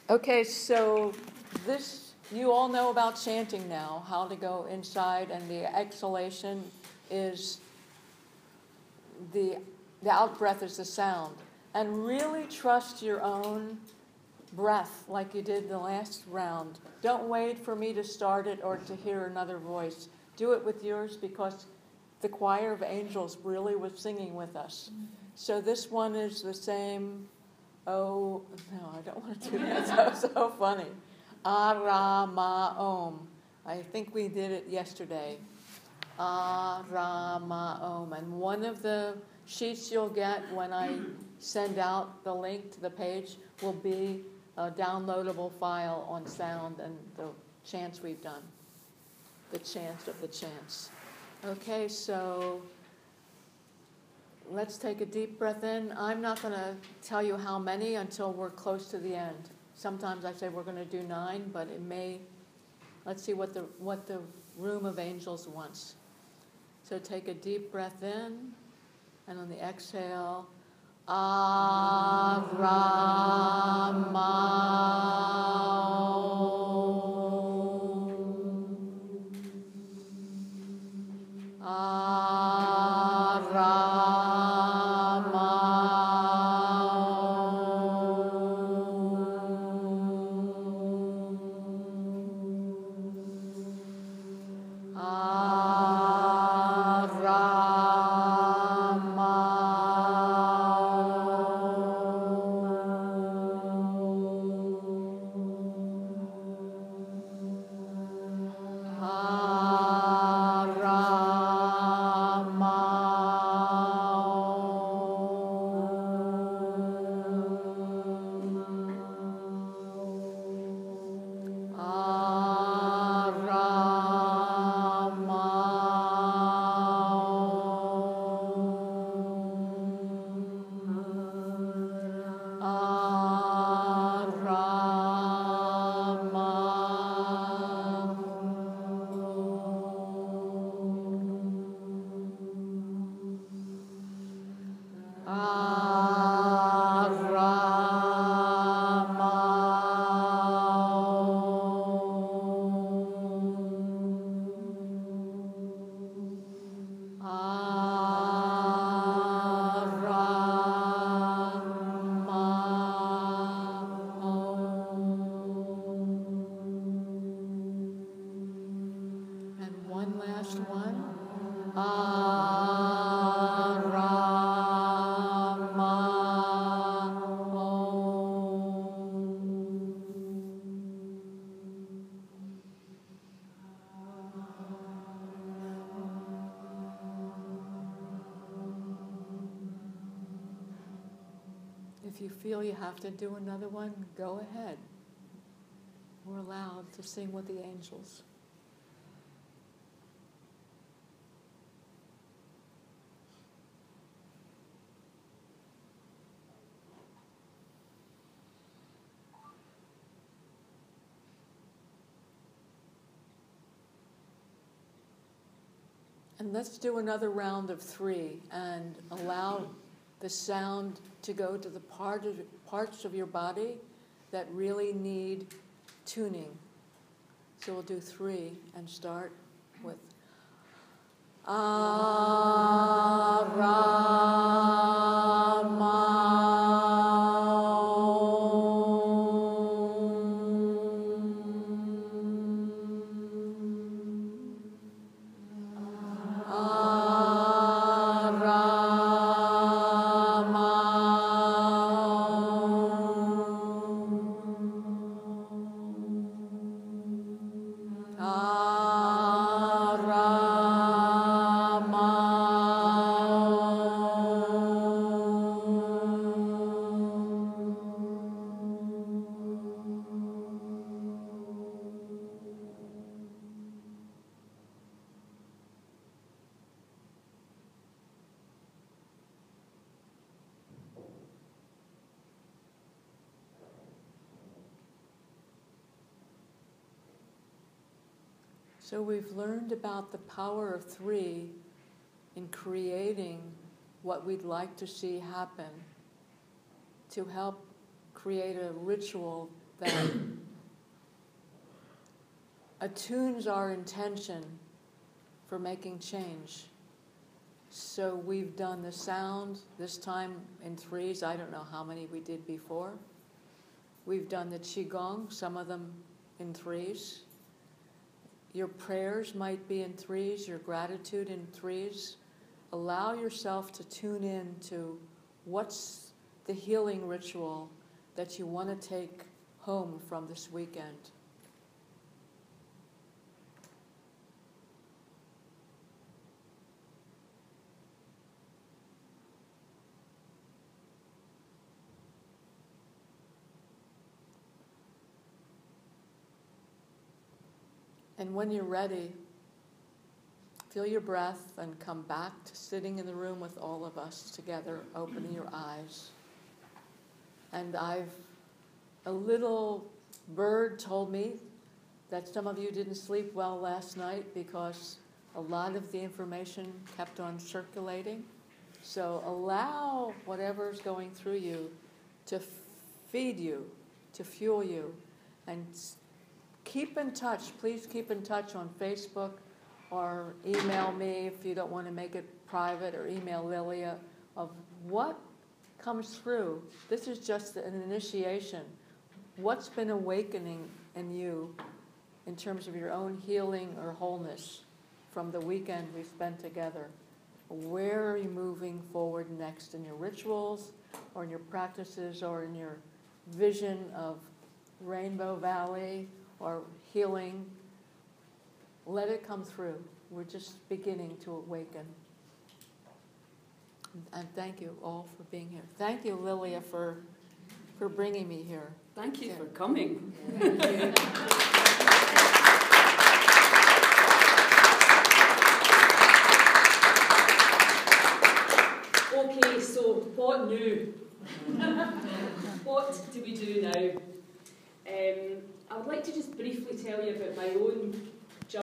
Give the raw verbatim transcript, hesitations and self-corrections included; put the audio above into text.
Okay, so this, you all know about chanting now, how to go inside, and the exhalation is, the, the out-breath is the sound. And really trust your own breath like you did the last round. Don't wait for me to start it or to hear another voice. Do it with yours because the choir of angels really was singing with us. So this one is the same. Oh, no, I don't want to do that. That was so funny. A-ra-ma om. I think we did it yesterday. A-ra-ma om. And one of the sheets you'll get when I send out the link to the page will be a downloadable file on sound and the chants we've done. The chants of the chants. Okay, so let's take a deep breath in. I'm not going to tell you how many until we're close to the end. Sometimes I say we're going to do nine, but it may, let's see what the what the room of angels wants. So take a deep breath in, and on the exhale, A-ra-ma. If you feel you have to do another one, go ahead. We're allowed to sing with the angels. And let's do another round of three and allow the sound to go to the part of, parts of your body that really need tuning. So we'll do three and start with A-ra-ma. So we've learned about the power of three in creating what we'd like to see happen, to help create a ritual that attunes our intention for making change. So we've done the sound, this time in threes. I don't know how many we did before. We've done the Qigong, some of them in threes. Your prayers might be in threes, your gratitude in threes. Allow yourself to tune in to what's the healing ritual that you want to take home from this weekend. And when you're ready, feel your breath and come back to sitting in the room with all of us together, opening your eyes. And I've, a little bird told me that some of you didn't sleep well last night because a lot of the information kept on circulating. So allow whatever's going through you to feed you, to fuel you, and keep in touch. Please keep in touch on Facebook or email me if you don't want to make it private, or email Lilia of what comes through. This is just an initiation. What's been awakening in you in terms of your own healing or wholeness from the weekend we spent together? Where are you moving forward next in your rituals or in your practices or in your vision of Rainbow Valley or healing? Let it come through. We're just beginning to awaken. And thank you all for being here. Thank you, Lilia, for for bringing me here. Thank you yeah. for coming. Okay, so what new? What do we do now? Um, I would like to just briefly tell you about my own